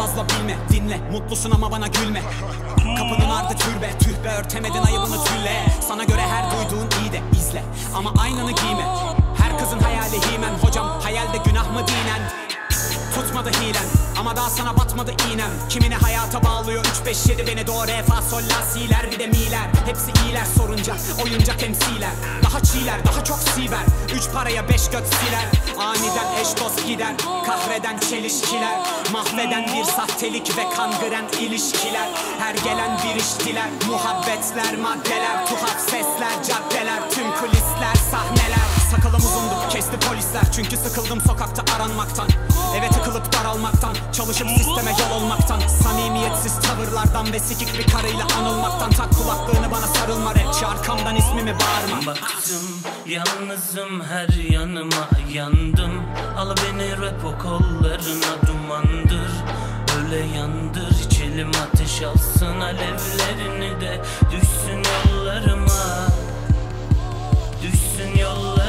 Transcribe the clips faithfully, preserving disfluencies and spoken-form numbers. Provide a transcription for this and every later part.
fazla bilme, dinle. Mutlusun ama bana gülme. Kapının ardı türbe, tühbe örtemedin ayıbını tülle. Sana göre her duyduğun iyi de izle, ama aynını giyme. Her kızın hayali himen, hocam hayalde günah mı dinen? Tutmadı hilen ama daha sana batmadı iğnem. Kimine hayata bağlıyor üç beş yedi beni do re fa sol la si'ler bir de mi'ler. Hepsi iyiler sorunca oyuncak M C'ler. Daha çiğler daha çok siber, üç paraya beş göt siler. Aniden eş dost gider, kahreden çelişkiler. Mahveden bir sahtelik ve kangren ilişkiler. Her gelen bir iş diler, muhabbetler maddeler. Tuhaf sesler caddeler, tüm kulisler sahneler. Sakalım uzundu kesti polisler, çünkü sıkıldım sokakta aranmaktan. Eve tıkılıp daralmaktan, çalışıp sisteme yol olmaktan. Samimiyetsiz tavırlardan ve sikik bir karıyla anılmaktan. Tak kulaklığını bana sarılma rapçi, arkamdan ismimi bağırma. Baktım yalnızım her yanıma yandım. Al beni rap o kollarına dumandır. Öyle yandır içelim ateş alsın alevlerini de. Düşsün yollarıma, düşsün yollarıma,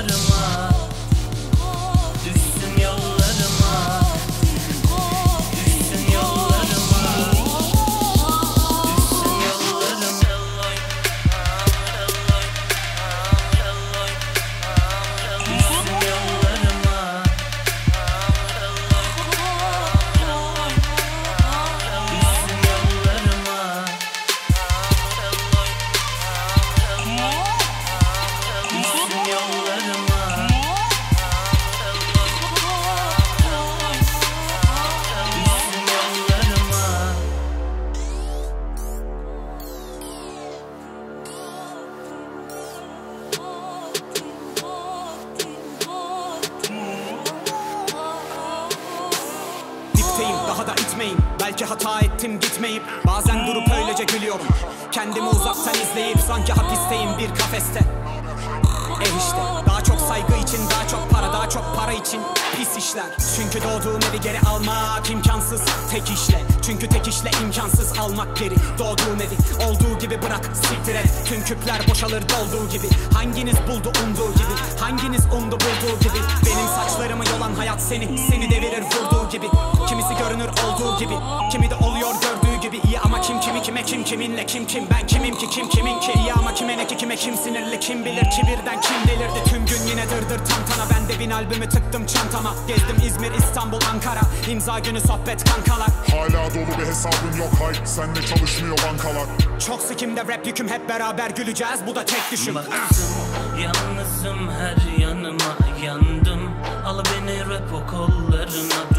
düşsün yollarıma, düşsün yollarıma, düşsün yollarıma. Daha da itmeyin, belki hata ettim gitmeyip. Bazen durup öylece gülüyorum, kendimi uzaktan izleyip. Sanki hapisteyim bir kafeste. Eh işte, daha çok saygı için, daha çok para, daha çok para için pis işler. Çünkü doğduğum evi geri almak imkansız tek işle. Çünkü tek işle imkansız almak geri doğduğum evi. Olduğu gibi bırak siktir et, tüm küpler boşalır dolduğu gibi. Hanginiz buldu umduğu gibi, hanginiz umdu bulduğu gibi. Benim saçlarımı yolan hayat seni, seni devirir vurduğu gibi. Kimisi görünür olduğu gibi, kimi de oluyor gördüğü gibi. İyi ama kim kimi kime, kim kiminle, kim kim ben kimim ki, kim kimin ki. İyi ama kime ne ki, kime kim sinirli, kim bilir kibirden kim delirdi. Tüm gün yine dırdır tantana, ben de bin albümü tıktım çantama. Gezdim İzmir, İstanbul, Ankara, imza günü sohbet kankalar. Hala dolu bir hesabın yok hay, senle çalışmıyor bankalar. Çok sikimde rap yüküm, hep beraber güleceğiz, bu da tek düşüm. Baktım yalnızım her yanıma yandım. Al beni rap o kollarına